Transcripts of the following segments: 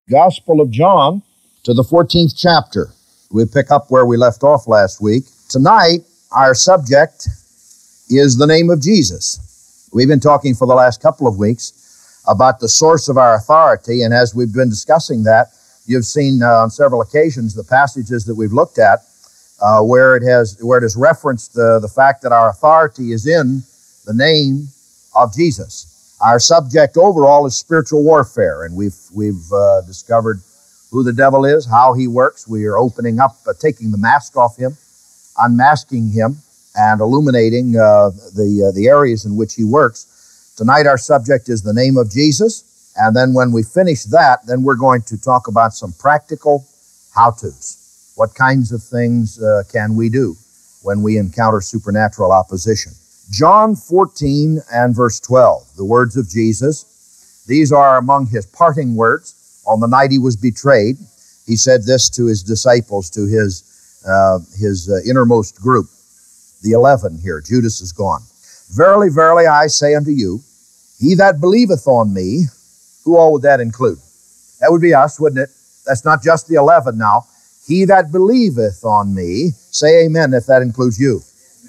Gospel of John to the 14th chapter. We'll pick up where we left off last week. Tonight, our subject is the name of Jesus. We've been talking for the last couple of weeks about the source of our authority, and as we've been discussing that, you've seen on several occasions the passages that we've looked at where it has referenced the fact that our authority is in the name of Jesus. Our subject overall is spiritual warfare, and we've discovered who the devil is, how he works. We are opening up, taking the mask off him, unmasking him, and illuminating the areas in which he works. Tonight our subject is the name of Jesus, and then when we finish that, then we're going to talk about some practical how-tos. What kinds of things can we do when we encounter supernatural opposition? John 14 and verse 12, the words of Jesus. These are among his parting words. On the night he was betrayed, he said this to his disciples, to his innermost group, the 11 here. Judas is gone. Verily, verily, I say unto you, he that believeth on me, who all would that include? That would be us, wouldn't it? That's not just the 11 now. He that believeth on me, say amen if that includes you.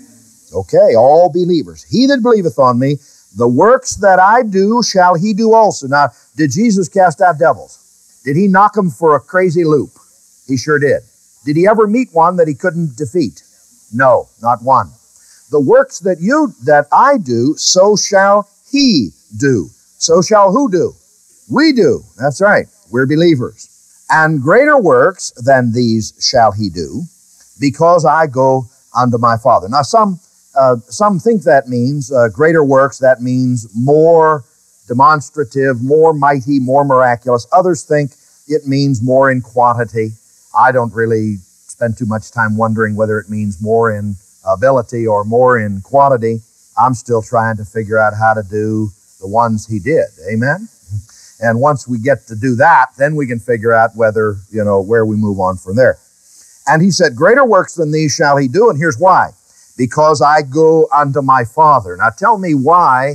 Okay, all believers. He that believeth on me, the works that I do shall he do also. Now, did Jesus cast out devils? Did he knock them for a crazy loop? He sure did. Did he ever meet one that he couldn't defeat? No, not one. The works that I do, so shall he do. So shall who do? We do. That's right. We're believers. And greater works than these shall he do, because I go unto my Father. Now, some think that means greater works. That means more demonstrative, more mighty, more miraculous. Others think it means more in quantity. I don't really spend too much time wondering whether it means more in ability or more in quantity. I'm still trying to figure out how to do the ones he did. Amen? And once we get to do that, then we can figure out whether, where we move on from there. And he said, greater works than these shall he do, and here's why. Because I go unto my Father. Now tell me why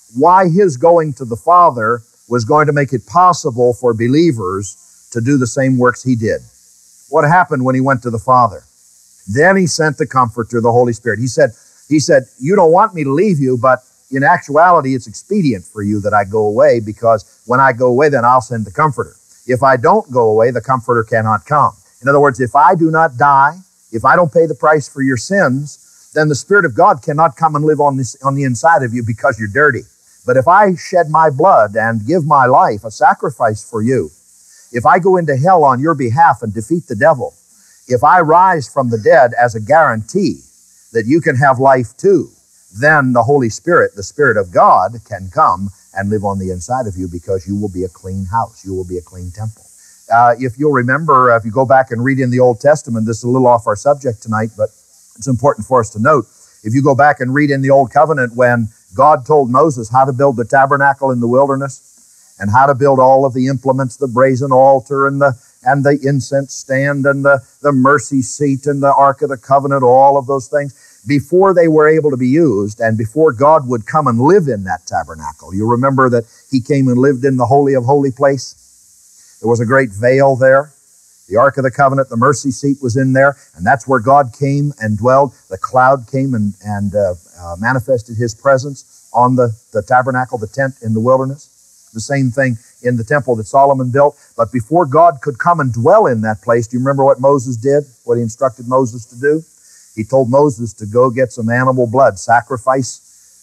his going to the Father was going to make it possible for believers to do the same works he did. What happened when he went to the Father? Then he sent the Comforter, the Holy Spirit. He said, you don't want me to leave you, but in actuality, it's expedient for you that I go away, because when I go away, then I'll send the Comforter. If I don't go away, the Comforter cannot come. In other words, if I do not die, if I don't pay the price for your sins, then the Spirit of God cannot come and live on the inside of you because you're dirty. But if I shed my blood and give my life a sacrifice for you, if I go into hell on your behalf and defeat the devil, if I rise from the dead as a guarantee that you can have life too, then the Holy Spirit, the Spirit of God, can come and live on the inside of you, because you will be a clean house. You will be a clean temple. If you'll remember, if you go back and read in the Old Testament, this is a little off our subject tonight, but it's important for us to note. If you go back and read in the Old Covenant when God told Moses how to build the tabernacle in the wilderness and how to build all of the implements, the brazen altar and the incense stand and the mercy seat and the Ark of the Covenant, all of those things, before they were able to be used and before God would come and live in that tabernacle. You remember that he came and lived in the Holy of Holy place? There was a great veil there. The Ark of the Covenant, the mercy seat was in there, and that's where God came and dwelled. The cloud came and manifested his presence on the tabernacle, the tent in the wilderness. The same thing in the temple that Solomon built. But before God could come and dwell in that place, do you remember what Moses did? What he instructed Moses to do? He told Moses to go get some animal blood, sacrifice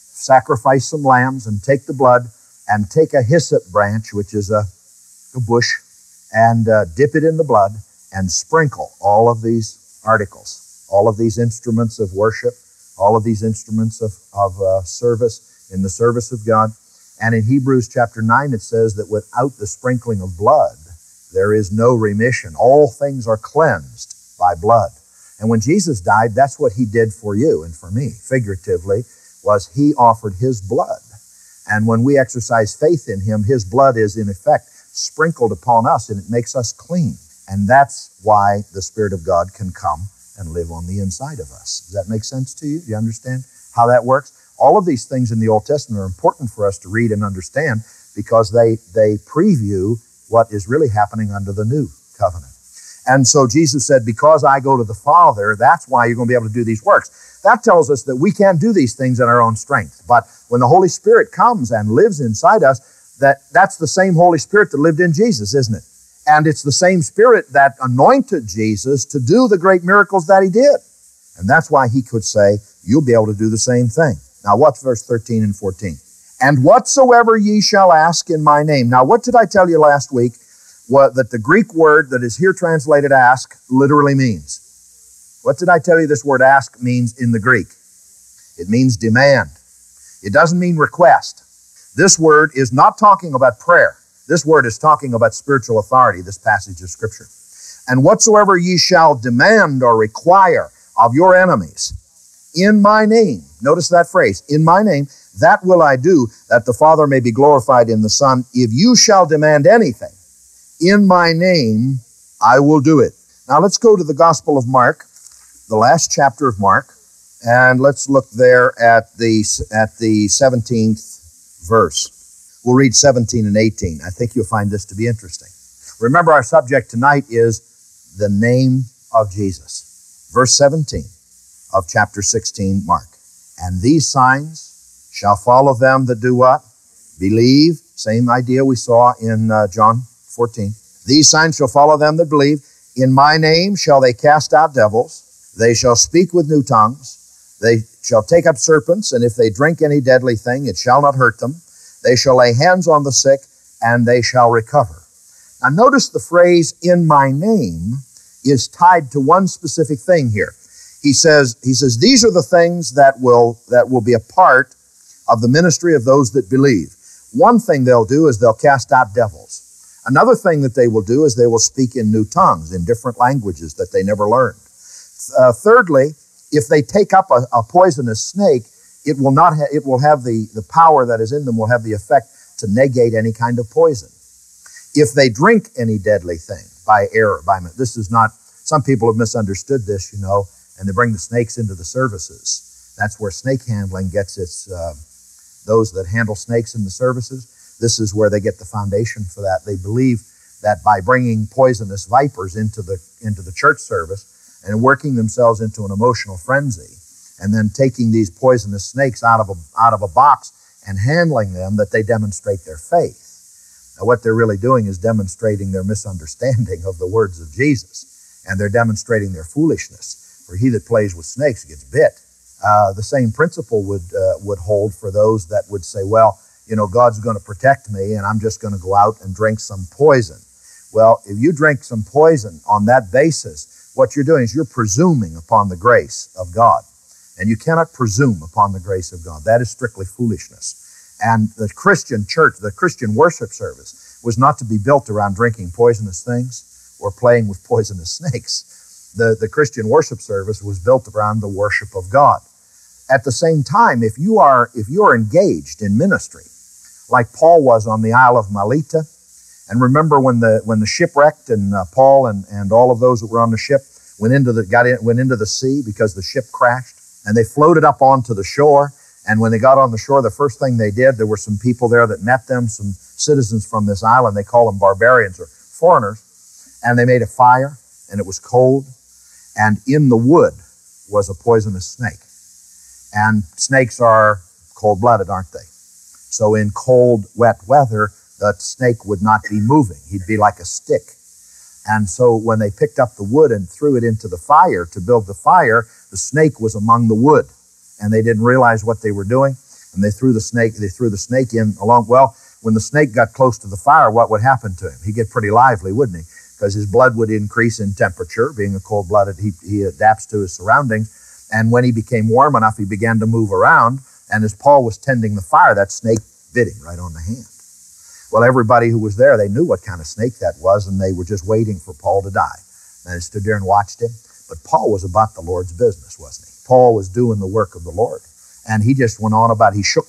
some lambs, and take the blood, and take a hyssop branch, which is a bush, and dip it in the blood and sprinkle all of these articles, all of these instruments of worship, all of these instruments of service in the service of God. And in Hebrews chapter 9, it says that without the sprinkling of blood, there is no remission. All things are cleansed by blood. And when Jesus died, that's what he did for you and for me, figuratively, was he offered his blood. And when we exercise faith in him, his blood is in effect sprinkled upon us, and it makes us clean. And that's why the Spirit of God can come and live on the inside of us. Does that make sense to you? Do you understand how that works? All of these things in the Old Testament are important for us to read and understand, because they preview what is really happening under the new covenant. And so Jesus said, because I go to the Father, that's why you're going to be able to do these works. That tells us that we can't do these things in our own strength. But when the Holy Spirit comes and lives inside us, that's the same Holy Spirit that lived in Jesus, isn't it? And it's the same Spirit that anointed Jesus to do the great miracles that he did. And that's why he could say, you'll be able to do the same thing. Now watch verse 13 and 14. And whatsoever ye shall ask in my name. Now what did I tell you last week? That the Greek word that is here translated ask literally means. What did I tell you this word ask means in the Greek? It means demand. It doesn't mean request. This word is not talking about prayer. This word is talking about spiritual authority, this passage of Scripture. And whatsoever ye shall demand or require of your enemies in my name, notice that phrase, in my name, that will I do, that the Father may be glorified in the Son. If you shall demand anything in my name, I will do it. Now let's go to the Gospel of Mark, the last chapter of Mark, and let's look there at the 17th verse. We'll read 17 and 18. I think you'll find this to be interesting. Remember, our subject tonight is the name of Jesus. Verse 17 of chapter 16, Mark. And these signs shall follow them that do what? Believe. Same idea we saw in John 14. These signs shall follow them that believe. In my name shall they cast out devils. They shall speak with new tongues. They shall take up serpents, and if they drink any deadly thing, it shall not hurt them. They shall lay hands on the sick, and they shall recover. Now notice the phrase, in my name, is tied to one specific thing here. He says, these are the things that will be a part of the ministry of those that believe. One thing they'll do is they'll cast out devils. Another thing that they will do is they will speak in new tongues, in different languages that they never learned. Thirdly, if they take up a poisonous snake, it will have the power that is in them will have the effect to negate any kind of poison. If they drink any deadly thing by error, this is not, some people have misunderstood this, and they bring the snakes into the services. That's where snake handling gets its, those that handle snakes in the services, this is where they get the foundation for that. They believe that by bringing poisonous vipers into the church service and working themselves into an emotional frenzy, and then taking these poisonous snakes out of a box and handling them, that they demonstrate their faith. Now what they're really doing is demonstrating their misunderstanding of the words of Jesus, and they're demonstrating their foolishness. For he that plays with snakes gets bit. The same principle would hold for those that would say, well, God's going to protect me, and I'm just going to go out and drink some poison. Well, if you drink some poison on that basis, what you're doing is you're presuming upon the grace of God. And you cannot presume upon the grace of God. That is strictly foolishness. And the Christian church, the Christian worship service, was not to be built around drinking poisonous things or playing with poisonous snakes. The Christian worship service was built around the worship of God. At the same time, if you are engaged in ministry, like Paul was on the Isle of Melita, and remember when the ship wrecked and Paul and all of those that were on the ship went into the sea because the ship crashed, and they floated up onto the shore. And when they got on the shore, the first thing they did, there were some people there that met them, some citizens from this island. They call them barbarians or foreigners, and they made a fire, and it was cold, and in the wood was a poisonous snake. And snakes are cold-blooded, aren't they? So in cold, wet weather, the snake would not be moving. He'd be like a stick. And so when they picked up the wood and threw it into the fire to build the fire, the snake was among the wood. And they didn't realize what they were doing. And they threw the snake in along. Well, when the snake got close to the fire, what would happen to him? He'd get pretty lively, wouldn't he? Because his blood would increase in temperature. Being a cold-blooded, he adapts to his surroundings. And when he became warm enough, he began to move around. And as Paul was tending the fire, that snake bit him right on the hand. Well, everybody who was there, they knew what kind of snake that was, and they were just waiting for Paul to die. And they stood there and watched him. But Paul was about the Lord's business, wasn't he? Paul was doing the work of the Lord. And he just went on about, he shook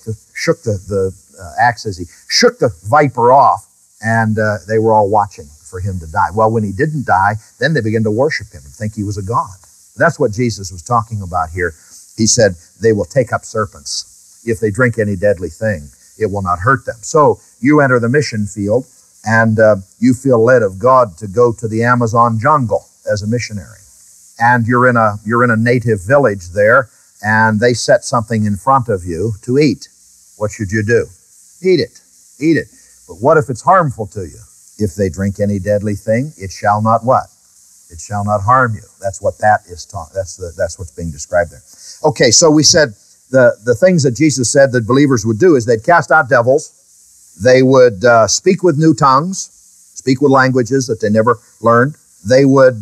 the axe as he shook the viper off, and they were all watching for him to die. Well, when he didn't die, then they began to worship him and think he was a god. That's what Jesus was talking about here. He said, they will take up serpents. If they drink any deadly thing, it will not hurt them. So you enter the mission field, and you feel led of God to go to the Amazon jungle as a missionary, and you're in a native village there, and they set something in front of you to eat. What should you do? Eat it. Eat it. But what if it's harmful to you? If they drink any deadly thing, it shall not what? It shall not harm you. That's what that is taught. That's what's being described there. Okay, so we said the things that Jesus said that believers would do is they'd cast out devils. They would speak with new tongues, speak with languages that they never learned. They would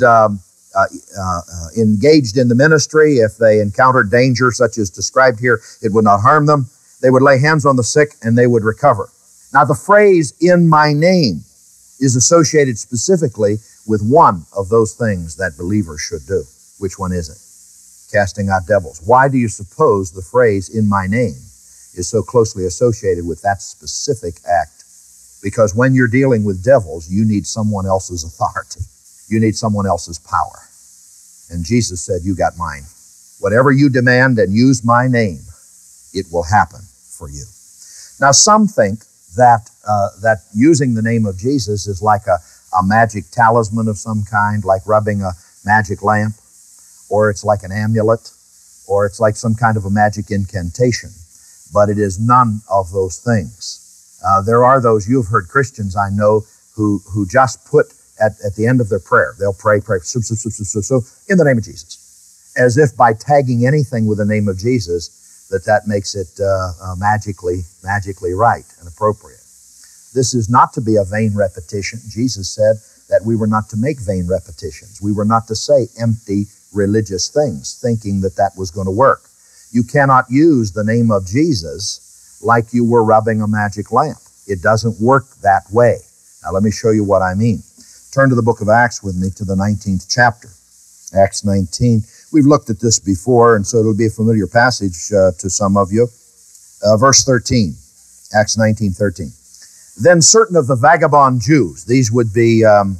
engaged in the ministry. If they encountered danger such as described here, it would not harm them. They would lay hands on the sick and they would recover. Now the phrase, "in my name," is associated specifically with one of those things that believers should do. Which one is it? Casting out devils. Why do you suppose the phrase, "in my name," is so closely associated with that specific act? Because when you're dealing with devils, you need someone else's authority. You need someone else's power. And Jesus said, "You got mine. Whatever you demand and use my name, it will happen for you." Now some think that using the name of Jesus is like a magic talisman of some kind, like rubbing a magic lamp, or it's like an amulet, or it's like some kind of a magic incantation. But it is none of those things. There are those, you've heard Christians I know, who just put at the end of their prayer, they'll pray, so, in the name of Jesus. As if by tagging anything with the name of Jesus, that makes it magically right and appropriate. This is not to be a vain repetition. Jesus said that we were not to make vain repetitions. We were not to say empty religious things, thinking that was going to work. You cannot use the name of Jesus like you were rubbing a magic lamp. It doesn't work that way. Now let me show you what I mean. Turn to the book of Acts with me, to the 19th chapter. Acts 19. We've looked at this before, and so it'll be a familiar passage to some of you. Verse 13, Acts 19:13. Then certain of the vagabond Jews, these would be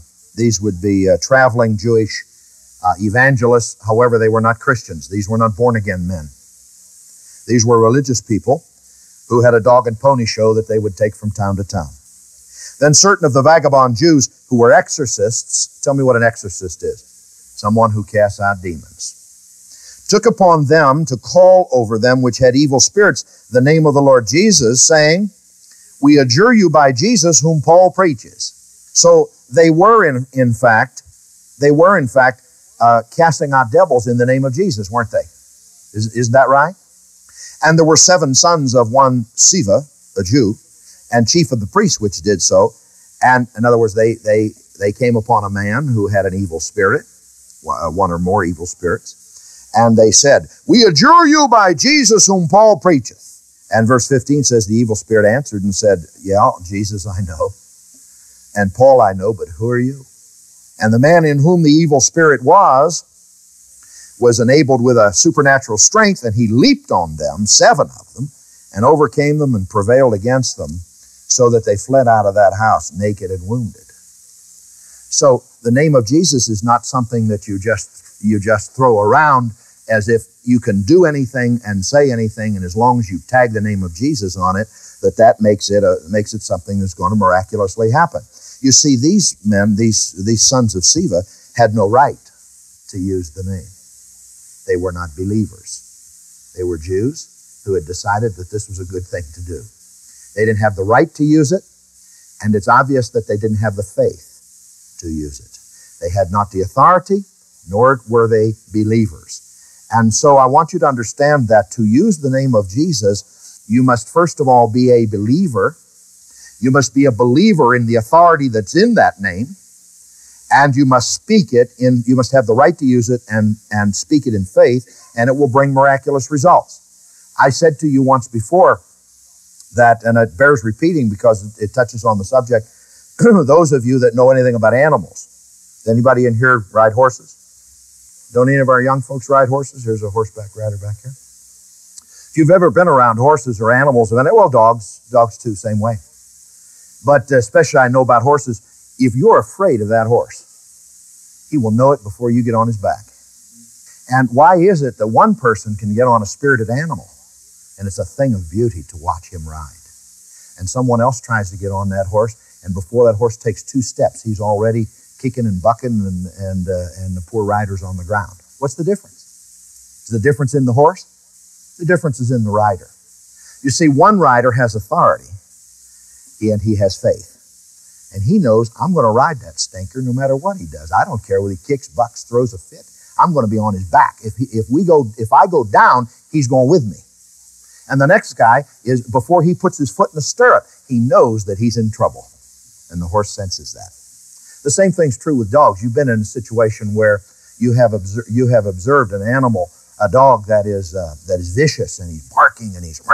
traveling Jewish evangelists. However, they were not Christians. These were not born-again men. These were religious people who had a dog and pony show that they would take from town to town. Then certain of the vagabond Jews who were exorcists, tell me what an exorcist is. Someone who casts out demons. Took upon them to call over them which had evil spirits the name of the Lord Jesus, saying, "We adjure you by Jesus whom Paul preaches." So they were in fact casting out devils in the name of Jesus, weren't they? Isn't that right? And there were 7 sons of one Sceva, a Jew, and chief of the priests which did so. And in other words, they came upon a man who had an evil spirit, one or more evil spirits, and they said, "We adjure you by Jesus whom Paul preacheth." And verse 15 says, the evil spirit answered and said, "Yeah, Jesus I know, and Paul I know, but who are you?" And the man in whom the evil spirit was enabled with a supernatural strength, and he leaped on them, 7 of them, and overcame them and prevailed against them, so that they fled out of that house naked and wounded. So the name of Jesus is not something that you just throw around as if you can do anything and say anything, and as long as you tag the name of Jesus on it, that makes it something that's going to miraculously happen. You see, these men, these sons of Sceva, had no right to use the name. They were not believers. They were Jews who had decided that this was a good thing to do. They didn't have the right to use it, and it's obvious that they didn't have the faith to use it. They had not the authority, nor were they believers. And so I want you to understand that to use the name of Jesus, you must first of all be a believer. You must be a believer in the authority that's in that name, and you must speak it you must have the right to use it and speak it in faith, and it will bring miraculous results. I said to you once before that, and it bears repeating because it touches on the subject, those of you that know anything about animals, anybody in here ride horses? Don't any of our young folks ride horses? Here's a horseback rider back here. If you've ever been around horses or animals, well, dogs too, same way. But especially I know about horses, if you're afraid of that horse, he will know it before you get on his back. And why is it that one person can get on a spirited animal, and it's a thing of beauty to watch him ride, and someone else tries to get on that horse, And before that horse takes 2 steps, he's already kicking and bucking, and the poor rider's on the ground. What's the difference? Is the difference in the horse? The difference is in the rider. You see, one rider has authority, and he has faith. And he knows, I'm going to ride that stinker no matter what he does. I don't care whether he kicks, bucks, throws a fit. I'm going to be on his back. If I go down, he's going with me. And the next guy is, before he puts his foot in the stirrup, he knows that he's in trouble. And the horse senses that. The same thing's true with dogs. You've been in a situation where you have observed an animal, a dog that is vicious, and he's barking and he's,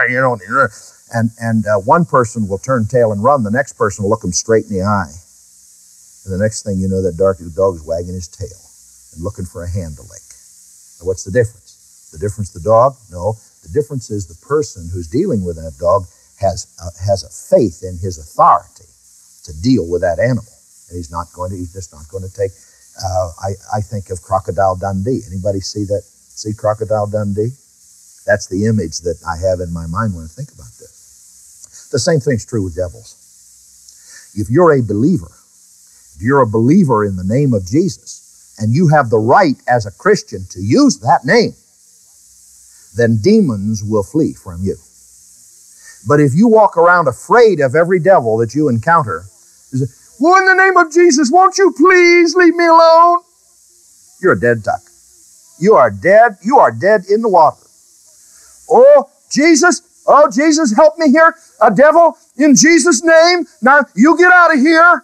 and one person will turn tail and run. The next person will look him straight in the eye. And the next thing you know, that dog is wagging his tail and looking for a hand to lick. Now, what's the difference? The difference, the dog? No. The difference is the person who's dealing with that dog has a faith in his authority to deal with that animal. And he's just not going to take, I think of Crocodile Dundee. Anybody see Crocodile Dundee? That's the image that I have in my mind when I think about this. The same thing's true with devils. If you're a believer in the name of Jesus, and you have the right as a Christian to use that name, then demons will flee from you. But if you walk around afraid of every devil that you encounter, you say, well, in the name of Jesus, won't you please leave me alone? You're a dead duck. You are dead. You are dead in the water. Oh, Jesus, help me here. A devil, in Jesus' name. Now, you get out of here.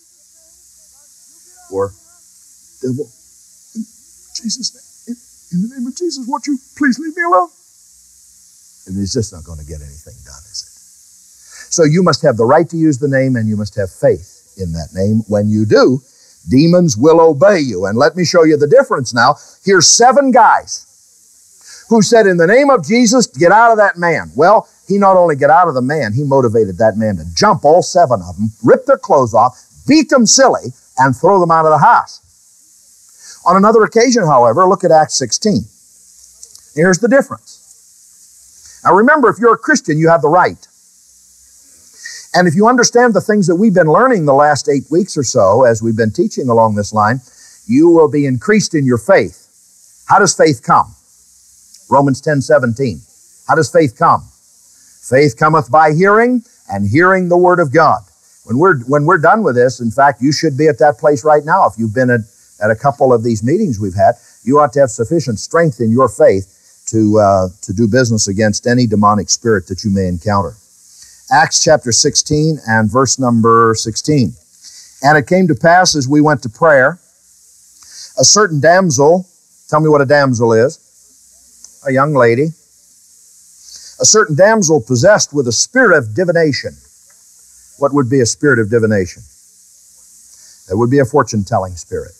Or, devil, in Jesus' name, in the name of Jesus, won't you please leave me alone? And it's just not going to get anything done, is it? So you must have the right to use the name, and you must have faith in that name. When you do, demons will obey you. And let me show you the difference now. Here's 7 guys who said, in the name of Jesus, get out of that man. Well, he not only got out of the man, he motivated that man to jump, all 7 of them, rip their clothes off, beat them silly, and throw them out of the house. On another occasion, however, look at Acts 16. Here's the difference. Now remember, if you're a Christian, you have the right. And if you understand the things that we've been learning the last 8 weeks or so, as we've been teaching along this line, you will be increased in your faith. How does faith come? Romans 10:17. How does faith come? Faith cometh by hearing, and hearing the word of God. When we're done with this, in fact, you should be at that place right now. If you've been at a couple of these meetings we've had, you ought to have sufficient strength in your faith to do business against any demonic spirit that you may encounter. Acts chapter 16 and verse number 16. And it came to pass as we went to prayer, a certain damsel, tell me what a damsel is, a young lady, a certain damsel possessed with a spirit of divination. What would be a spirit of divination? That would be a fortune-telling spirit.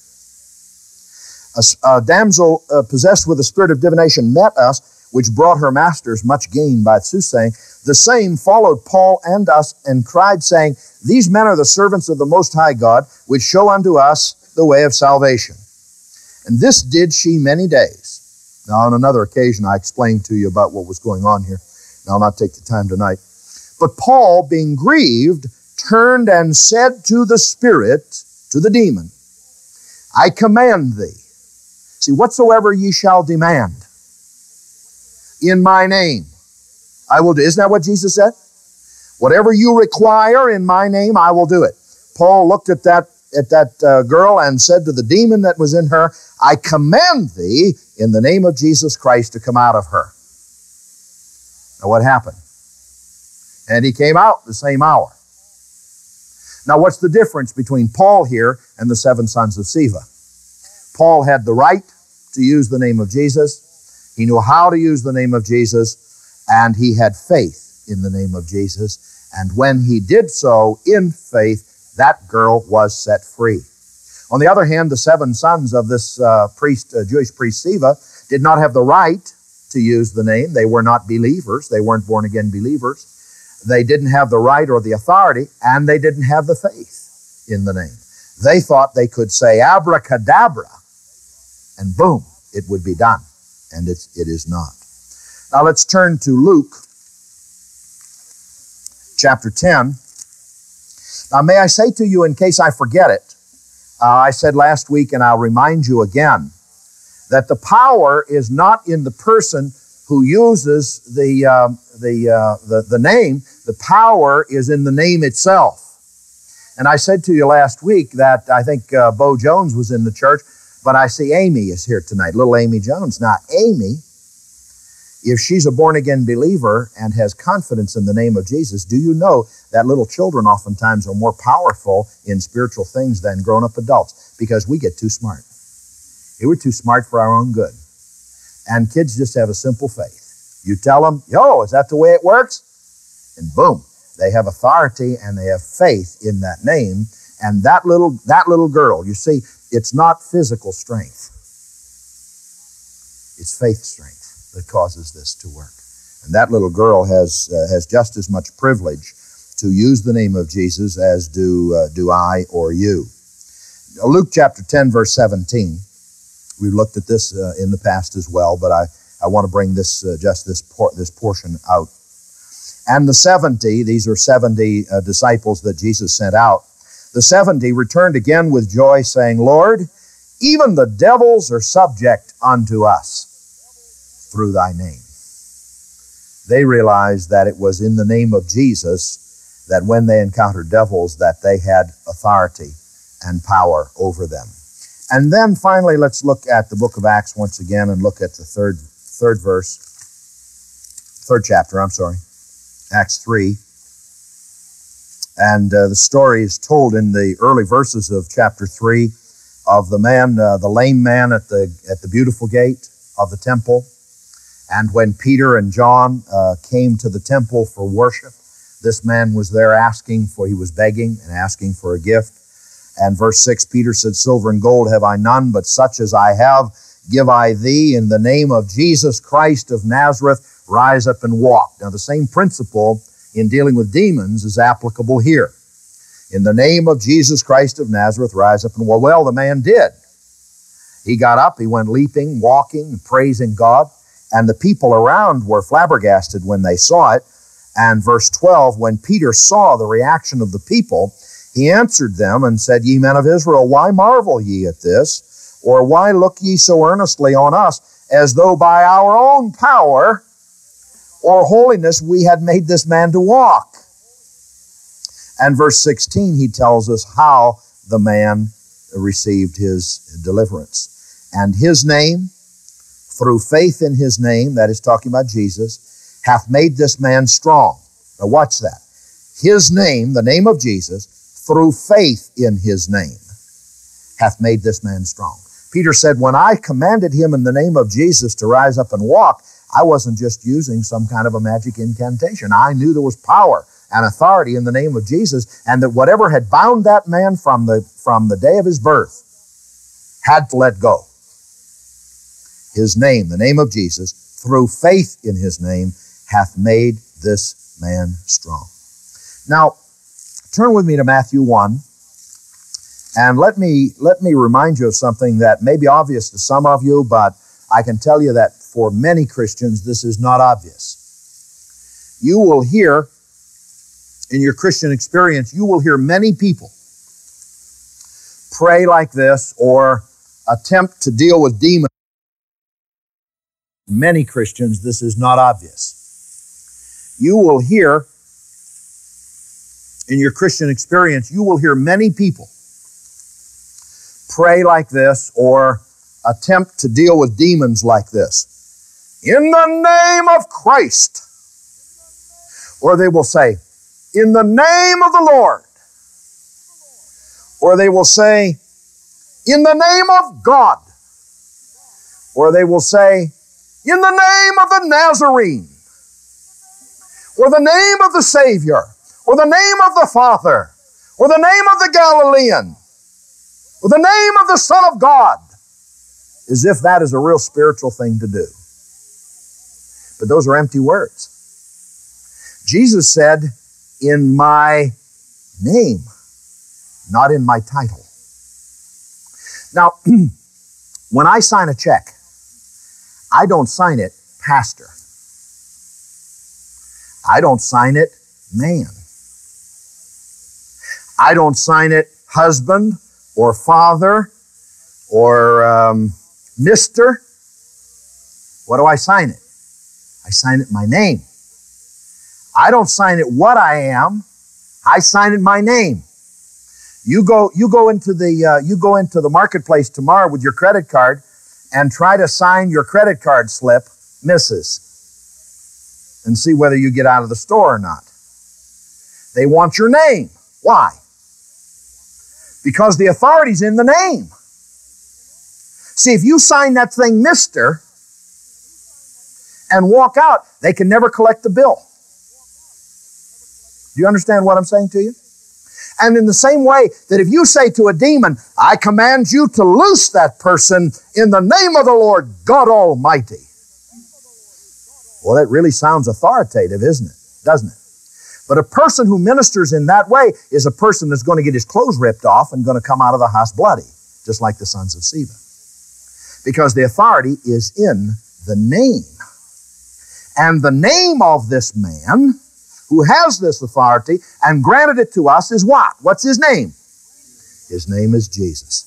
A damsel possessed with a spirit of divination met us, which brought her masters much gain by soothsaying. The same followed Paul and us, and cried, saying, these men are the servants of the Most High God, which show unto us the way of salvation. And this did she many days. Now, on another occasion, I explained to you about what was going on here. Now, I'll not take the time tonight. But Paul, being grieved, turned and said to the spirit, to the demon, I command thee. See, whatsoever ye shall demand in my name, I will do. Isn't that what Jesus said? Whatever you require in my name, I will do it. Paul looked at that girl and said to the demon that was in her, I command thee in the name of Jesus Christ to come out of her. Now what happened? And he came out the same hour. Now what's the difference between Paul here and the 7 sons of Sceva? Paul had the right to use the name of Jesus. He knew how to use the name of Jesus, and he had faith in the name of Jesus. And when he did so in faith, that girl was set free. On the other hand, the 7 sons of this Jewish priest Sceva did not have the right to use the name. They were not believers. They weren't born-again believers. They didn't have the right or the authority, and they didn't have the faith in the name. They thought they could say abracadabra, and boom, it would be done. And it is not. Now let's turn to Luke chapter 10. Now, may I say to you, in case I forget it, I said last week, and I'll remind you again, that the power is not in the person who uses the name. The power is in the name itself. And I said to you last week that I think Bo Jones was in the church, but I see Amy is here tonight, little Amy Jones. Now, Amy, if she's a born-again believer and has confidence in the name of Jesus, do you know that little children oftentimes are more powerful in spiritual things than grown-up adults? Because we get too smart. We're too smart for our own good. And kids just have a simple faith. You tell them, yo, is that the way it works? And boom, they have authority and they have faith in that name. And that little girl, you see, it's not physical strength. It's faith strength that causes this to work. And that little girl has just as much privilege to use the name of Jesus as do I or you. Luke chapter 10, verse 17. We've looked at this in the past as well, but I want to bring this this portion out. And the 70, these are 70 disciples that Jesus sent out. The 70 returned again with joy, saying, Lord, even the devils are subject unto us through thy name. They realized that it was in the name of Jesus that when they encountered devils, that they had authority and power over them. And then finally, let's look at the book of Acts once again and look at the third chapter, Acts 3. And the story is told in the early verses of chapter 3 of the man, the lame man at the beautiful gate of the temple. And when Peter and John came to the temple for worship, this man was there he was begging and asking for a gift. And verse 6, Peter said, Silver and gold have I none, but such as I have give I thee. In the name of Jesus Christ of Nazareth, rise up and walk. Now the same principle in dealing with demons is applicable here. In the name of Jesus Christ of Nazareth, rise up and walk. Well, the man did. He got up, he went leaping, walking, praising God, and the people around were flabbergasted when they saw it. And verse 12, when Peter saw the reaction of the people, he answered them and said, Ye men of Israel, why marvel ye at this? Or why look ye so earnestly on us, as though by our own power or holiness we had made this man to walk? And verse 16, he tells us how the man received his deliverance. And his name, through faith in his name, that is talking about Jesus, hath made this man strong. Now watch that. His name, the name of Jesus, through faith in his name, hath made this man strong. Peter said, when I commanded him in the name of Jesus to rise up and walk, I wasn't just using some kind of a magic incantation. I knew there was power and authority in the name of Jesus, and that whatever had bound that man from the day of his birth had to let go. His name, the name of Jesus, through faith in his name, hath made this man strong. Now, turn with me to Matthew 1, and let me remind you of something that may be obvious to some of you, but I can tell you that for many Christians, this is not obvious. You will hear, in your Christian experience, you will hear many people pray like this or attempt to deal with demons. Many Christians, this is not obvious. You will hear, in your Christian experience, you will hear many people pray like this or attempt to deal with demons like this. In the name of Christ. Or they will say, in the name of the Lord. Or they will say, in the name of God. Or they will say, in the name of the Nazarene. Or the name of the Savior. Or the name of the Father, or the name of the Galilean, or the name of the Son of God, as if that is a real spiritual thing to do. But those are empty words. Jesus said, in my name, not in my title. Now, when I sign a check, I don't sign it pastor. I don't sign it man. I don't sign it husband or father or Mr. What do I sign it? I sign it my name. I don't sign it what I am. I sign it my name. You go into the marketplace tomorrow with your credit card and try to sign your credit card slip, Mrs., and see whether you get out of the store or not. They want your name. Why? Because the authority's in the name. See, if you sign that thing Mr. and walk out, they can never collect the bill. Do you understand what I'm saying to you? And in the same way that if you say to a demon, I command you to loose that person in the name of the Lord God Almighty. Well, that really sounds authoritative, isn't it? Doesn't it? But a person who ministers in that way is a person that's going to get his clothes ripped off and going to come out of the house bloody, just like the sons of Sceva. Because the authority is in the name. And the name of this man who has this authority and granted it to us is what? What's his name? His name is Jesus.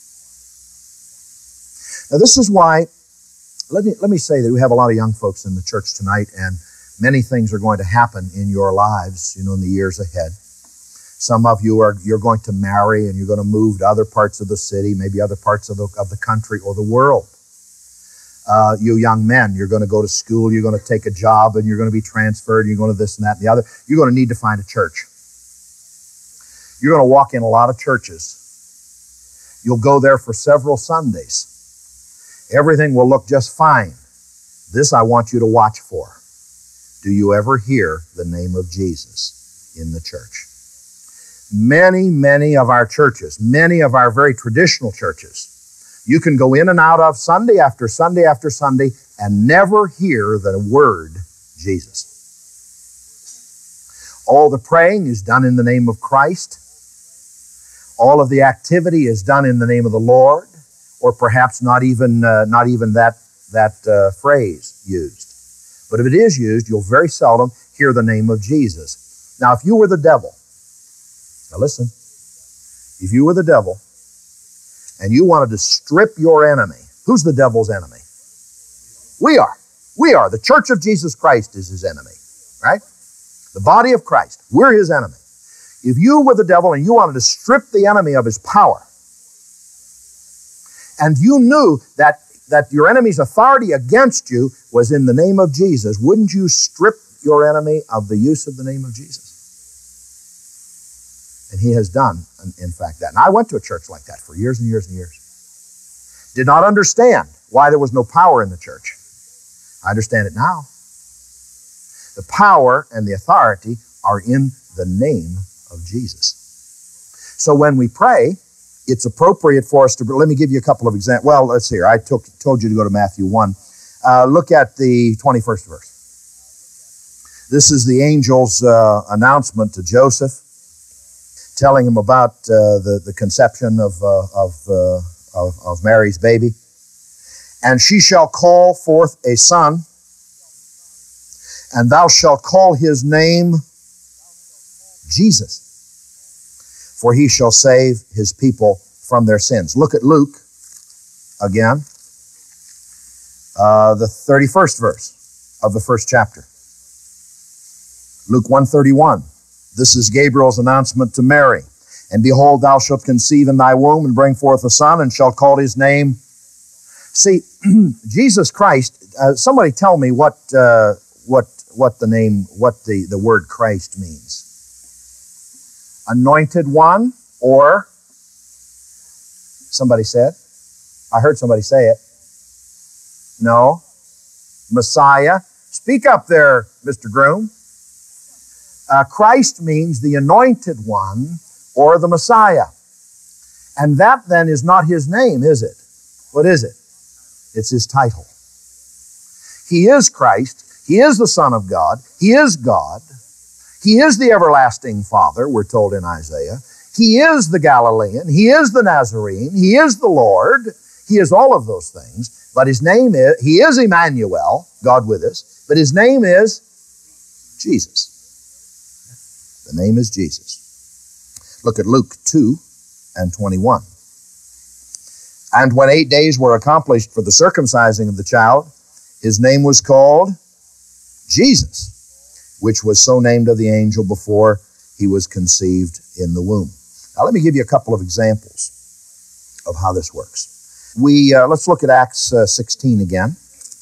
Now this is why, let me say that we have a lot of young folks in the church tonight, and many things are going to happen in your lives, in the years ahead. Some of you you're going to marry and you're going to move to other parts of the city, maybe other parts of the country or the world. You young men, you're going to go to school, you're going to take a job, and you're going to be transferred, you're going to this and that and the other. You're going to need to find a church. You're going to walk in a lot of churches. You'll go there for several Sundays. Everything will look just fine. This I want you to watch for. Do you ever hear the name of Jesus in the church? Many of our churches, many of our very traditional churches, you can go in and out of Sunday after Sunday after Sunday and never hear the word Jesus. All the praying is done in the name of Christ. All of the activity is done in the name of the Lord, or perhaps not even that phrase used. But if it is used, you'll very seldom hear the name of Jesus. Now, if you were the devil, now listen, if you were the devil and you wanted to strip your enemy, who's the devil's enemy? We are. We are. The church of Jesus Christ is his enemy, right? The body of Christ. We're his enemy. If you were the devil and you wanted to strip the enemy of his power, and you knew that your enemy's authority against you was in the name of Jesus, wouldn't you strip your enemy of the use of the name of Jesus? And he has done, in fact, that. And I went to a church like that for years and years and years. Did not understand why there was no power in the church. I understand it now. The power and the authority are in the name of Jesus. So when we pray, it's appropriate for us to, let me give you a couple of examples. Well, let's see here. I told you to go to Matthew 1. Look at the 21st verse. This is the angel's announcement to Joseph, telling him about the conception of Mary's baby. And she shall call forth a son, and thou shalt call his name Jesus, for he shall save his people from their sins. Look at Luke again, the 31st verse of the first chapter. Luke 1:31. This is Gabriel's announcement to Mary. And behold, thou shalt conceive in thy womb and bring forth a son, and shalt call his name. See, Jesus Christ. Somebody tell me what the word Christ means. Anointed one, or somebody said. I heard somebody say it. No, Messiah. Speak up there, Mr. Groom. Christ means the anointed one or the Messiah. And that then is not his name, is it? What is it? It's his title. He is Christ. He is the Son of God. He is God. He is the everlasting Father, we're told in Isaiah. He is the Galilean. He is the Nazarene. He is the Lord. He is all of those things. But his name is, he is Emmanuel, God with us. But his name is Jesus. The name is Jesus. Look at Luke 2:21. And when 8 days were accomplished for the circumcising of the child, his name was called Jesus, which was so named of the angel before he was conceived in the womb. Now let me give you a couple of examples of how this works. Let's look at Acts 16 again.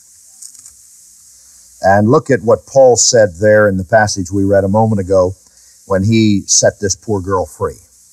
And look at what Paul said there in the passage we read a moment ago when he set this poor girl free.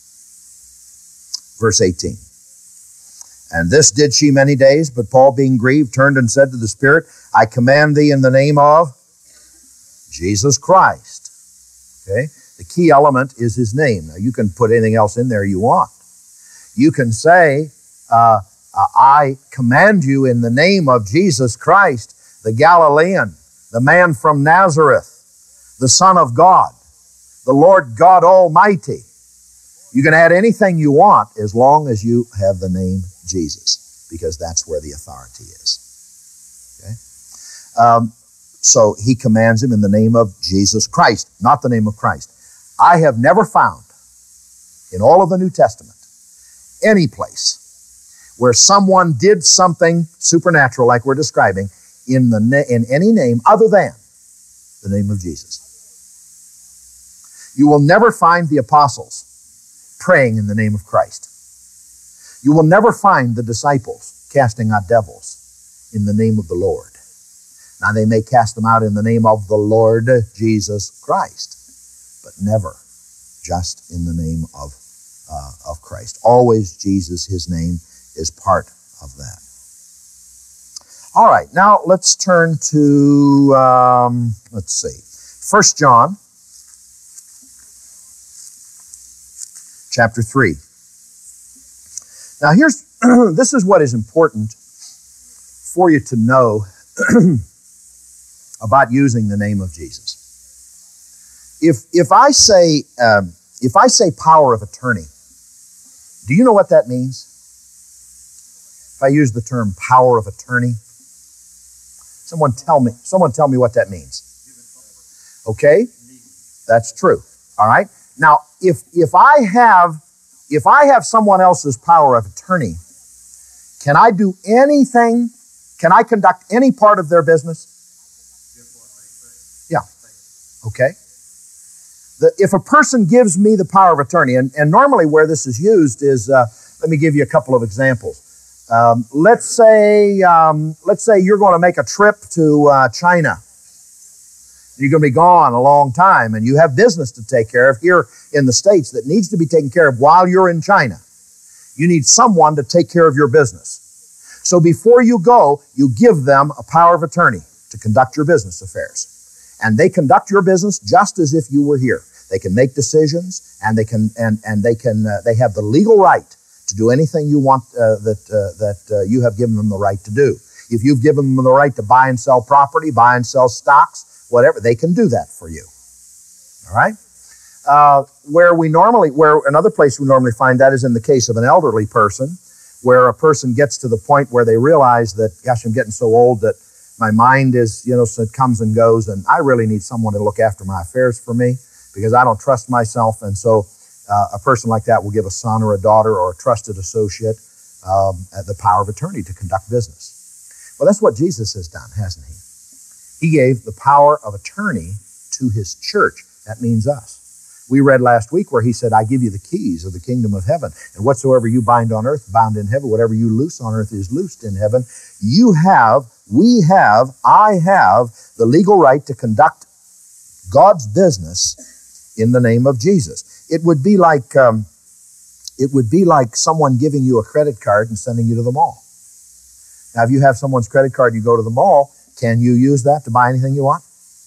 Verse 18. And this did she many days, but Paul, being grieved, turned and said to the Spirit, I command thee in the name of Jesus Christ. Okay? The key element is his name. Now, you can put anything else in there you want. You can say, I command you in the name of Jesus Christ, the Galilean, the man from Nazareth, the Son of God, the Lord God Almighty. You can add anything you want as long as you have the name Jesus, because that's where the authority is. Okay? So he commands him in the name of Jesus Christ, not the name of Christ. I have never found in all of the New Testament any place where someone did something supernatural like we're describing in any name other than the name of Jesus. You will never find the apostles praying in the name of Christ. You will never find the disciples casting out devils in the name of the Lord. Now they may cast them out in the name of the Lord Jesus Christ, but never just in the name of Christ. Always Jesus, his name, is part of that. All right, now let's turn to, 1 John chapter 3. Now this is what is important for you to know about using the name of Jesus. If I say power of attorney, do you know what that means? If I use the term power of attorney, someone tell me what that means. Okay? That's true. All right? Now, if I have someone else's power of attorney, can I do anything? Can I conduct any part of their business? Yeah. Okay. If a person gives me the power of attorney, and normally where this is used is, let me give you a couple of examples. Let's say you're going to make a trip to China. You're going to be gone a long time, and you have business to take care of here in the States that needs to be taken care of while you're in China. You need someone to take care of your business. So before you go, you give them a power of attorney to conduct your business affairs. And they conduct your business just as if you were here. They can make decisions, and they have the legal right to do anything you want that you have given them the right to do. If you've given them the right to buy and sell property, buy and sell stocks, whatever, they can do that for you. All right? Where another place we normally find that is in the case of an elderly person, where a person gets to the point where they realize that, gosh, I'm getting so old that my mind is, so it comes and goes, and I really need someone to look after my affairs for me because I don't trust myself. And so a person like that will give a son or a daughter or a trusted associate the power of attorney to conduct business. Well, that's what Jesus has done, hasn't he? He gave the power of attorney to his church. That means us. We read last week where he said, I give you the keys of the kingdom of heaven, and whatsoever you bind on earth, bound in heaven. Whatever you loose on earth is loosed in heaven. I have the legal right to conduct God's business in the name of Jesus. It would be like someone giving you a credit card and sending you to the mall. Now, if you have someone's credit card, you go to the mall, can you use that to buy anything you want?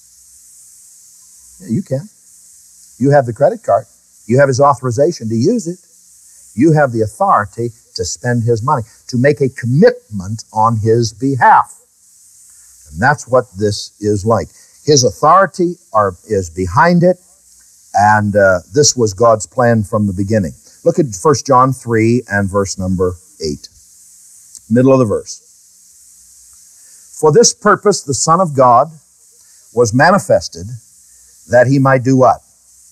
Yeah, you can. You have the credit card. You have his authorization to use it. You have the authority to spend his money, to make a commitment on his behalf. And that's what this is like. His authority is behind it, and this was God's plan from the beginning. Look at 1 John 3 and verse number 8. Middle of the verse. For this purpose the Son of God was manifested, that he might do what?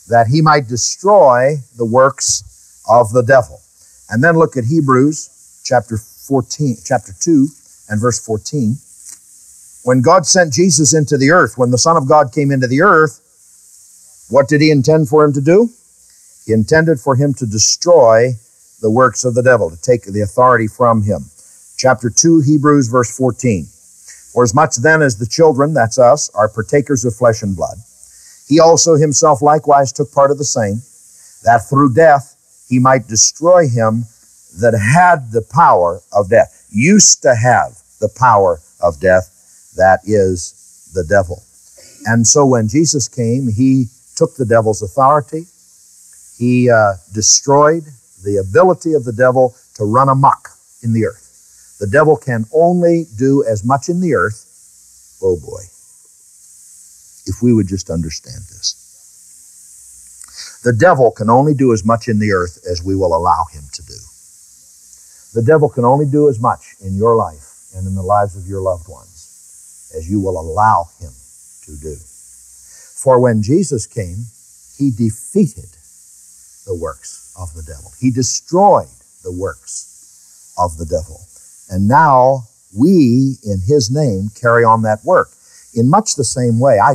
that he might destroy the works of the devil. And then look at Hebrews chapter 2 and verse 14. When God sent Jesus into the earth, when the Son of God came into the earth, what did he intend for him to do? He intended for him to destroy the works of the devil, to take the authority from him. Chapter 2, Hebrews, verse 14. For as much then as the children, that's us, are partakers of flesh and blood, he also himself likewise took part of the same, that through death he might destroy him that had the power of death, used to have the power of death, that is the devil. And so when Jesus came, he took the devil's authority. He destroyed the ability of the devil to run amok in the earth. The devil can only do as much in the earth, oh boy, if we would just understand this. The devil can only do as much in the earth as we will allow him to do. The devil can only do as much in your life and in the lives of your loved ones as you will allow him to do. For when Jesus came, he defeated the works of the devil. He destroyed the works of the devil. And now we, in his name, carry on that work. In much the same way, I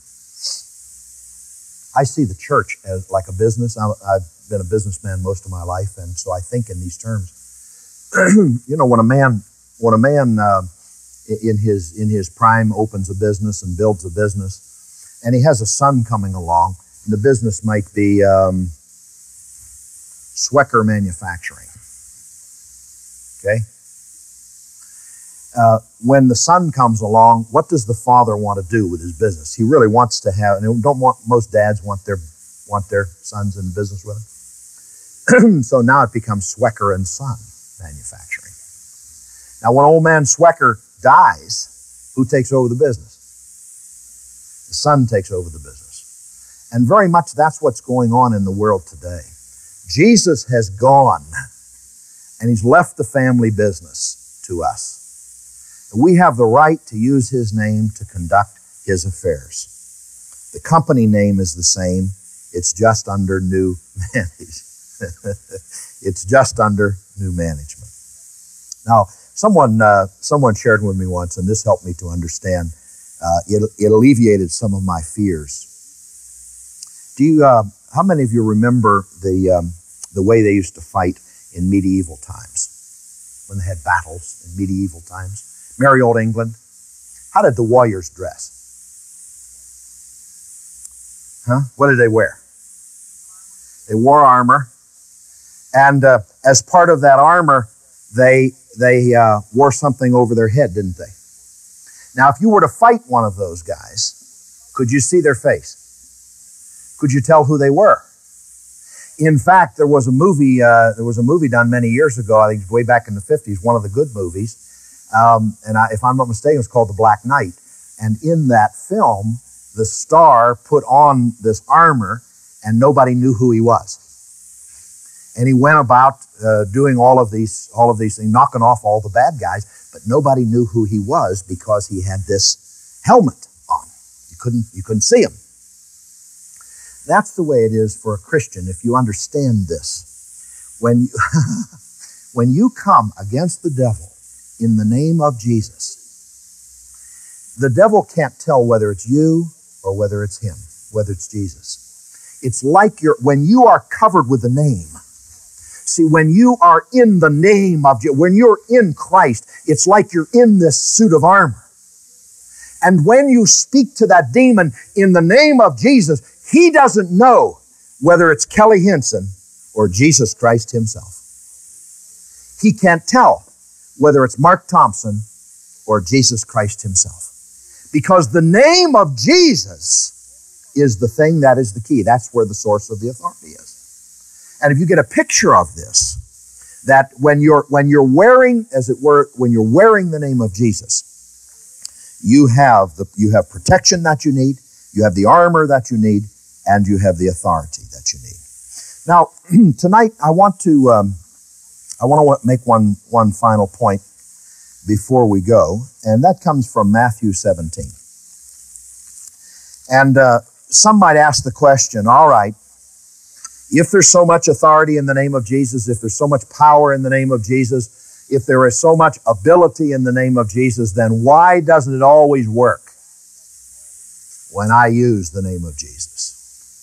see the church as like a business. I've been a businessman most of my life, and so I think in these terms. You know, when a man in his prime opens a business and builds a business, and he has a son coming along, and the business might be Swecker Manufacturing. Okay. When the son comes along, what does the father want to do with his business? He really wants to have, and most dads want their sons in business with them. So now it becomes Swecker and Son Manufacturing. Now when old man Swecker dies, who takes over the business? The son takes over the business. And very much that's what's going on in the world today. Jesus has gone, and he's left the family business to us. We have the right to use his name to conduct his affairs. The company name is the same. It's just under new management. It's just under new management. Now, someone shared with me once, and this helped me to understand. It alleviated some of my fears. How many of you remember the way they used to fight in medieval times, when they had battles in medieval times? Merry old England. How did the warriors dress? What did they wear? They wore armor. And as part of that armor, they wore something over their head, didn't they? Now, if you were to fight one of those guys, could you see their face? Could you tell who they were? In fact, there was a movie done many years ago, I think way back in the 50s, one of the good movies. If I'm not mistaken, it's called The Black Knight. And in that film, the star put on this armor, and nobody knew who he was. And he went about doing all of these things, knocking off all the bad guys, but nobody knew who he was because he had this helmet on. You couldn't see him. That's the way it is for a Christian, if you understand this. When you come against the devil in the name of Jesus, the devil can't tell whether it's you or whether it's him, whether it's Jesus. It's like when you are covered with the name. See, when you are in the name of Jesus, when you're in Christ, it's like you're in this suit of armor. And when you speak to that demon in the name of Jesus, he doesn't know whether it's Kelly Henson or Jesus Christ himself. He can't tell whether it's Mark Thompson or Jesus Christ himself. Because the name of Jesus is the thing that is the key. That's where the source of the authority is. And if you get a picture of this, that when you're wearing, as it were, when you're wearing the name of Jesus, you have protection that you need, you have the armor that you need, and you have the authority that you need. Now, tonight I want to make one final point before we go, and that comes from Matthew 17. And some might ask the question, all right, if there's so much authority in the name of Jesus, if there's so much power in the name of Jesus, if there is so much ability in the name of Jesus, then why doesn't it always work when I use the name of Jesus?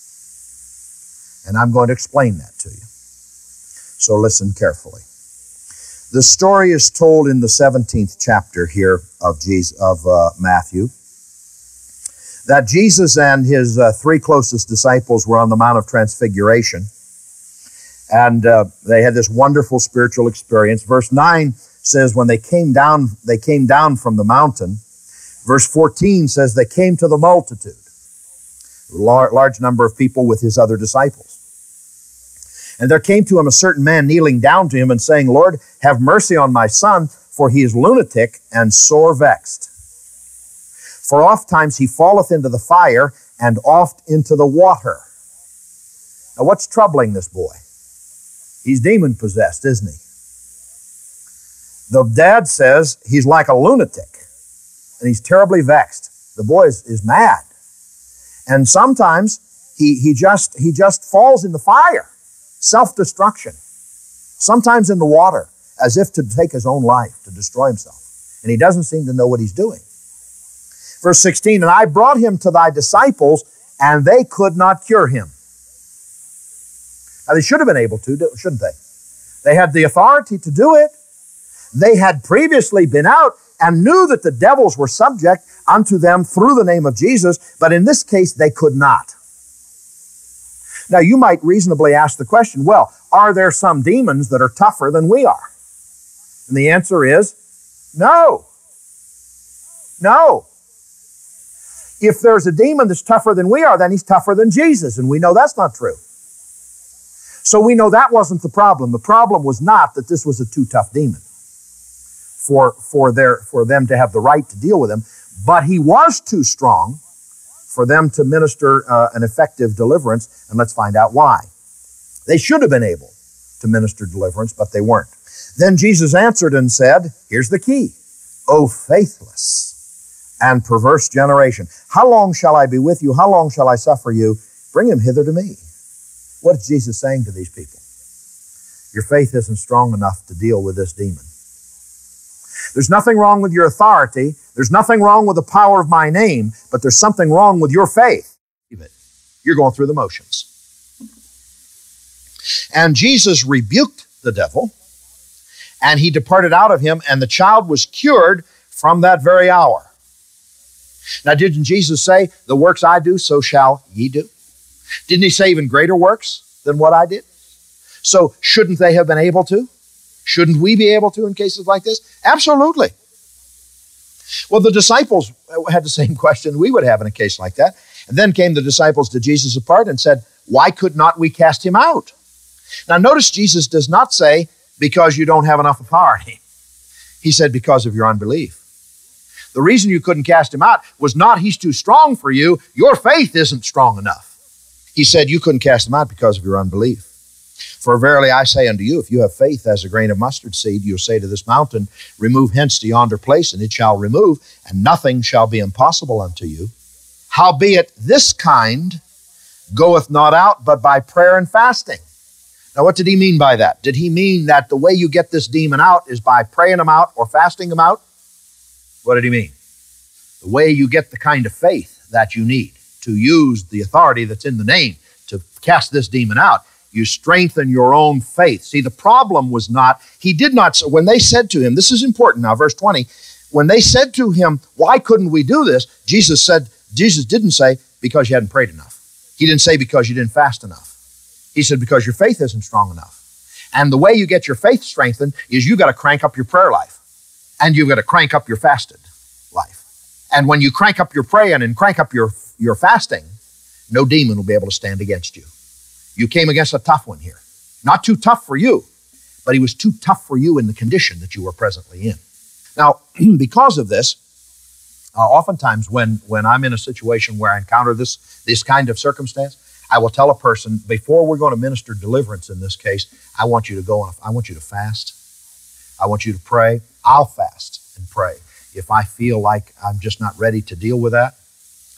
And I'm going to explain that to you. So listen carefully. The story is told in the 17th chapter here of Matthew, that Jesus and his three closest disciples were on the Mount of Transfiguration, and they had this wonderful spiritual experience. Verse 9 says when they came down from the mountain. Verse 14 says they came to the multitude, a large number of people with his other disciples. And there came to him a certain man kneeling down to him and saying, Lord, have mercy on my son, for he is lunatic and sore vexed. For ofttimes he falleth into the fire, and oft into the water. Now what's troubling this boy? He's demon-possessed, isn't he? The dad says he's like a lunatic, and he's terribly vexed. The boy is mad. And sometimes he just falls in the fire. Self-destruction. Sometimes in the water, as if to take his own life, to destroy himself. And he doesn't seem to know what he's doing. Verse 16, and I brought him to thy disciples, and they could not cure him. Now they should have been able to, shouldn't they? They had the authority to do it. They had previously been out and knew that the devils were subject unto them through the name of Jesus, but in this case they could not. Now you might reasonably ask the question, well, are there some demons that are tougher than we are? And the answer is no. No. If there's a demon that's tougher than we are, then he's tougher than Jesus, and we know that's not true. So we know that wasn't the problem. The problem was not that this was a too tough demon for them to have the right to deal with him, but he was too strong for them to minister an effective deliverance, and let's find out why. They should have been able to minister deliverance, but they weren't. Then Jesus answered and said, here's the key, O faithless and perverse generation, how long shall I be with you? How long shall I suffer you? Bring him hither to me. What is Jesus saying to these people? Your faith isn't strong enough to deal with this demon. There's nothing wrong with your authority. There's nothing wrong with the power of my name, but there's something wrong with your faith. You're going through the motions. And Jesus rebuked the devil, and he departed out of him, and the child was cured from that very hour. Now, didn't Jesus say, the works I do, so shall ye do? Didn't he say even greater works than what I did? So shouldn't they have been able to? Shouldn't we be able to in cases like this? Absolutely. Well, the disciples had the same question we would have in a case like that. And then came the disciples to Jesus apart and said, why could not we cast him out? Now notice Jesus does not say, because you don't have enough authority. He said, because of your unbelief. The reason you couldn't cast him out was not he's too strong for you. Your faith isn't strong enough. He said you couldn't cast him out because of your unbelief. For verily I say unto you, if you have faith as a grain of mustard seed, you'll say to this mountain, remove hence to yonder place, and it shall remove, and nothing shall be impossible unto you. Howbeit this kind goeth not out but by prayer and fasting. Now what did he mean by that? Did he mean that the way you get this demon out is by praying him out or fasting him out? What did he mean? The way you get the kind of faith that you need to use the authority that's in the name to cast this demon out, you strengthen your own faith. See, the problem was not, he did not, when they said to him, this is important now, verse 20, when they said to him, why couldn't we do this? Jesus didn't say, because you hadn't prayed enough. He didn't say, because you didn't fast enough. He said, because your faith isn't strong enough. And the way you get your faith strengthened is you got to crank up your prayer life. And you've got to crank up your fasted life. And when you crank up your praying and crank up your fasting, no demon will be able to stand against you. You came against a tough one here. Not too tough for you, but he was too tough for you in the condition that you were presently in. Now, because of this, oftentimes when I'm in a situation where I encounter this kind of circumstance, I will tell a person, before we're going to minister deliverance in this case, I want you to go on, I want you to fast. I want you to pray. I'll fast and pray. If I feel like I'm just not ready to deal with that,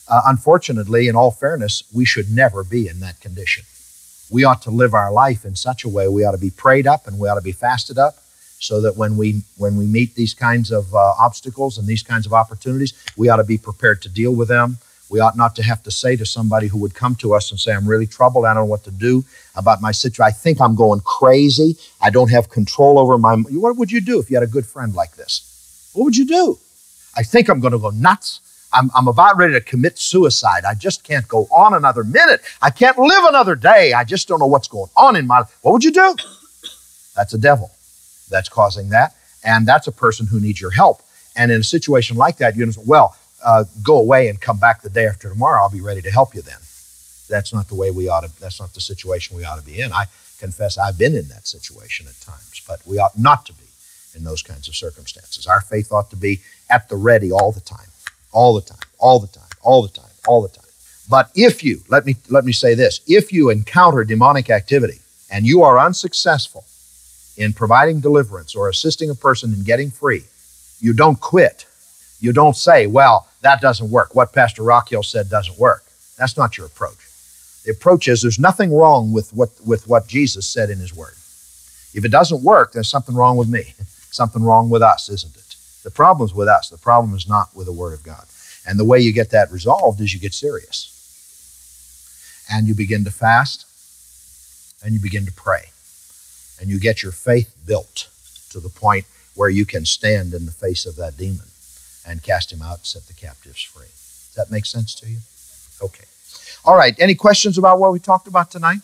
Unfortunately, in all fairness, we should never be in that condition. We ought to live our life in such a way, we ought to be prayed up and we ought to be fasted up, so that when we meet these kinds of obstacles and these kinds of opportunities, we ought to be prepared to deal with them. We ought not to have to say to somebody who would come to us and say, I'm really troubled, I don't know what to do about my situation, I think I'm going crazy, I don't have control over my... What would you do if you had a good friend like this? What would you do? I think I'm going to go nuts. I'm about ready to commit suicide. I just can't go on another minute. I can't live another day. I just don't know what's going on in my life. What would you do? That's a devil that's causing that, and that's a person who needs your help. And in a situation like that, you know, well, go away and come back the day after tomorrow. I'll be ready to help you then. That's not the way we ought to, that's not the situation we ought to be in. I confess I've been in that situation at times, but we ought not to be in those kinds of circumstances. Our faith ought to be at the ready all the time, all the time, all the time, all the time, all the time. But if you, let me say this, if you encounter demonic activity and you are unsuccessful in providing deliverance or assisting a person in getting free, you don't quit. You don't say, well, that doesn't work. What Pastor Rockhill said doesn't work. That's not your approach. The approach is there's nothing wrong with what Jesus said in his word. If it doesn't work, there's something wrong with me. Something wrong with us, isn't it? The problem's with us. The problem is not with the Word of God. And the way you get that resolved is you get serious. And you begin to fast, and you begin to pray. And you get your faith built to the point where you can stand in the face of that demon and cast him out and set the captives free. Does that make sense to you? Okay. All right, any questions about what we talked about tonight?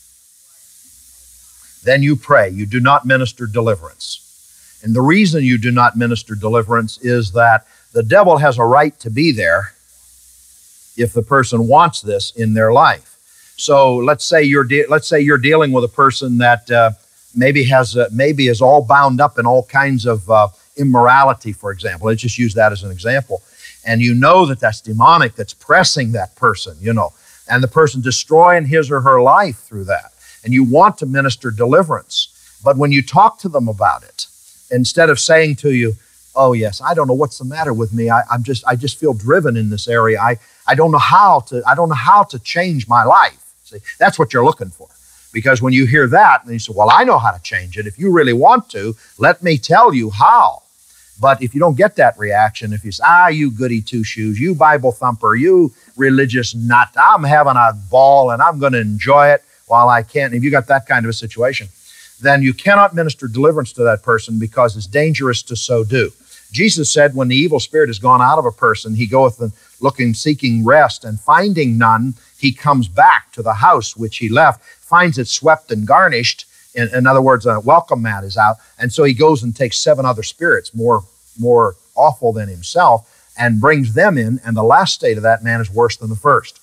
Then you pray. You do not minister deliverance. And the reason you do not minister deliverance is that the devil has a right to be there if the person wants this in their life. So let's say you're dealing with a person that maybe is all bound up in all kinds of immorality, for example. Let's just use that as an example. And you know that that's demonic, that's pressing that person, you know, and the person destroying his or her life through that. And you want to minister deliverance. But when you talk to them about it, instead of saying to you, oh yes, I don't know what's the matter with me. I just feel driven in this area. I don't know how to change my life. See, that's what you're looking for. Because when you hear that, and you say, well, I know how to change it. If you really want to, let me tell you how. But if you don't get that reaction, if you say, you goody two-shoes, you Bible thumper, you religious nut, I'm having a ball and I'm going to enjoy it while I can't. If you got that kind of a situation, then you cannot minister deliverance to that person because it's dangerous to so do. Jesus said when the evil spirit has gone out of a person, he goeth and looking, seeking rest, and finding none, he comes back to the house which he left, finds it swept and garnished. In other words, a welcome mat is out, and so he goes and takes 7 other spirits more awful than himself and brings them in, and the last state of that man is worse than the first.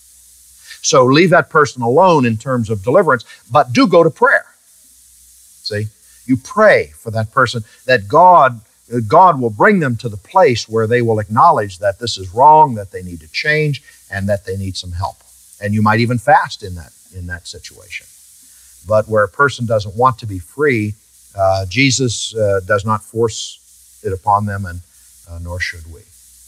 So leave that person alone in terms of deliverance, but do go to prayer. See, you pray for that person that God will bring them to the place where they will acknowledge that this is wrong, that they need to change, and that they need some help. And you might even fast in that situation. But where a person doesn't want to be free, Jesus does not force it upon them, and nor should we.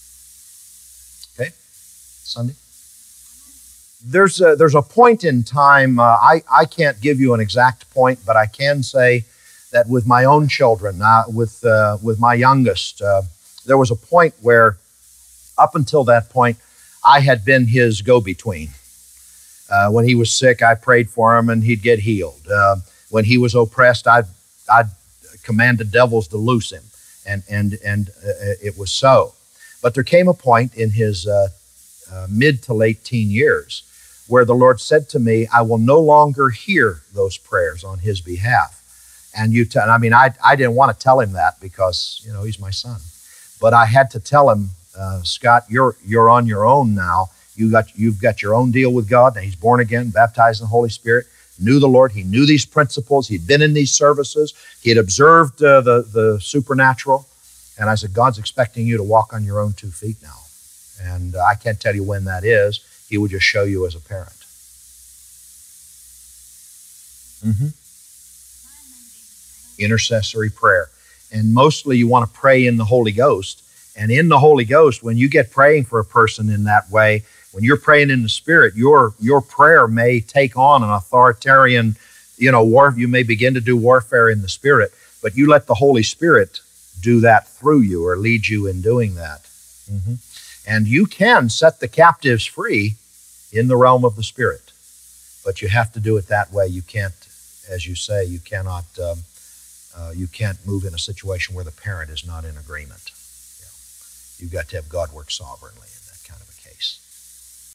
Okay, Sunday. There's a point in time, I can't give you an exact point, but I can say that with my own children, with my youngest, there was a point where, up until that point, I had been his go-between. When he was sick, I prayed for him and he'd get healed. When he was oppressed, I'd commanded devils to loose him, and it was so. But there came a point in his mid to late teen years where the Lord said to me, I will no longer hear those prayers on his behalf. And I didn't want to tell him that because, he's my son. But I had to tell him, Scott, you're on your own now. You've got your own deal with God. Now he's born again, baptized in the Holy Spirit, knew the Lord. He knew these principles. He'd been in these services. He had observed the supernatural. And I said, God's expecting you to walk on your own 2 feet now. And I can't tell you when that is. He will just show you as a parent. Intercessory prayer. And mostly you want to pray in the Holy Ghost And in the Holy Ghost, when you get praying for a person in that way, when you're praying in the Spirit, your prayer may take on an authoritarian, you may begin to do warfare in the Spirit, but you let the Holy Spirit do that through you or lead you in doing that. Mm-hmm. And you can set the captives free in the realm of the Spirit, but you have to do it that way. You can't, as you say, you can't move in a situation where the parent is not in agreement. You've got to have God work sovereignly in that kind of a case.